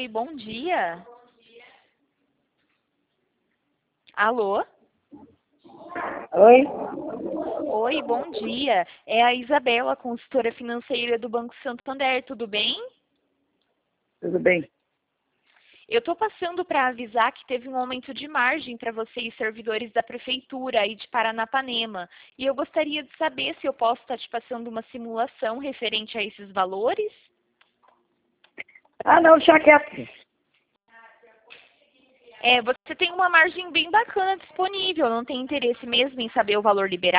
Oi, bom dia. Alô? Oi, Oi, bom dia. É a Isabela, consultora financeira do Banco Santander, tudo bem? tudo bem? Eu estou passando para avisar que teve um aumento de margem para vocês, servidores da Prefeitura aí de Paranapanema. E eu gostaria de saber se eu posso estar te passando uma simulação referente a esses valores. Ah, não, deixa quieto. Você tem uma margem bem bacana disponível, não tem interesse mesmo em saber o valor liberado?